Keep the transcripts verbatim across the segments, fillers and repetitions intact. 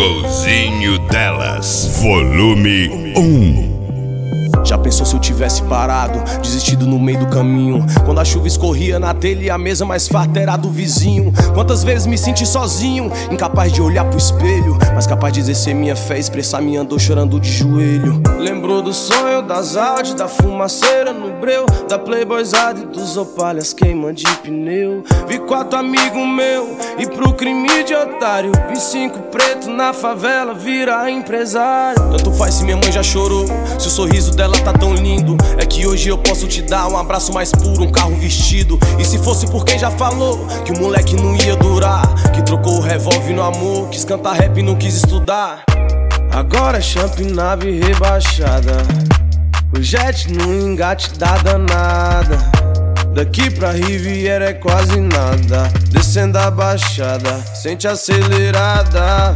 Golzinho delas, volume um. Já pensou se eu tivesse parado, desistido no meio do caminho? Quando a chuva escorria na telha e a mesa mais farta era do vizinho. Quantas vezes me senti sozinho, incapaz de olhar pro espelho, mas capaz de exercer minha fé, expressar minha dor chorando de joelho. Lembrou do sonho, das Audi, da fumaceira no breu, da playboyzada e dos opalhas queima de pneu. Vi quatro amigos meu e pro crime de otário, vi cinco pretos na favela virar empresário. Tanto faz se minha mãe já chorou, se o sorriso dela tá tão lindo. É que hoje eu posso te dar um abraço mais puro, um carro vestido. E se fosse por quem já falou que o moleque não ia durar, que trocou o revólver no amor, quis cantar rap e não quis estudar. Agora é champ, nave rebaixada, o jet no engate da danada. Daqui pra Riviera é quase nada, descendo a baixada, sente acelerada.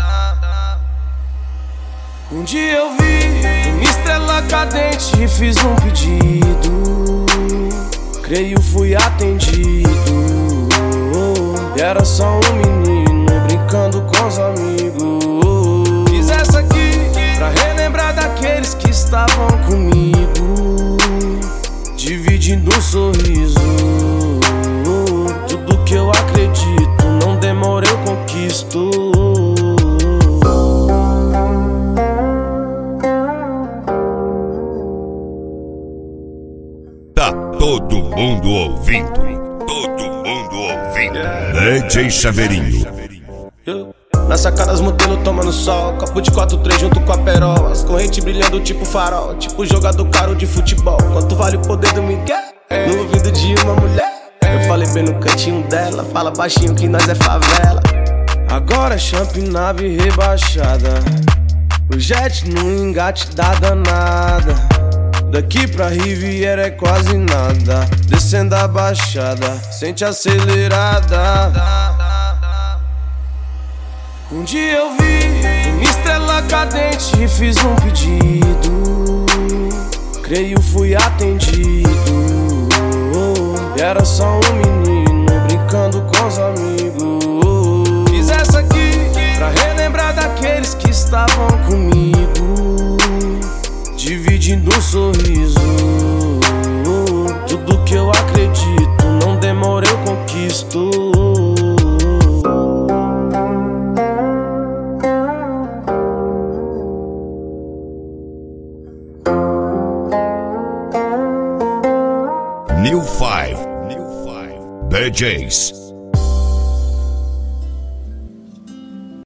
Um dia eu vi uma estrela cadente e fiz um pedido, creio fui atendido. E era só um menino brincando com os amigos. Fiz essa aqui pra relembrar daqueles que estavam comigo, dividindo um sorriso. Tudo que eu acredito, não demora eu conquisto. Todo mundo ouvindo, todo mundo ouvindo. D J Chaveirinho. Na sacada as modelos tomando sol, copo de quatro três junto com a perola, as correntes brilhando tipo farol, tipo jogador caro de futebol. Quanto vale o poder do Miguel no ouvido de uma mulher? Eu falei bem no cantinho dela, fala baixinho que nós é favela. Agora é champ, nave rebaixada, o jet no engate da danada. Daqui pra Riviera é quase nada, descendo a baixada, sente acelerada. Um dia eu vi uma estrela cadente e fiz um pedido, creio fui atendido. E era só um menino brincando com os amigos. Fiz essa aqui pra relembrar daqueles que estavam comigo, dividindo um sorriso. Tudo que eu acredito, não demora eu conquisto. New Five, New Five, D Js.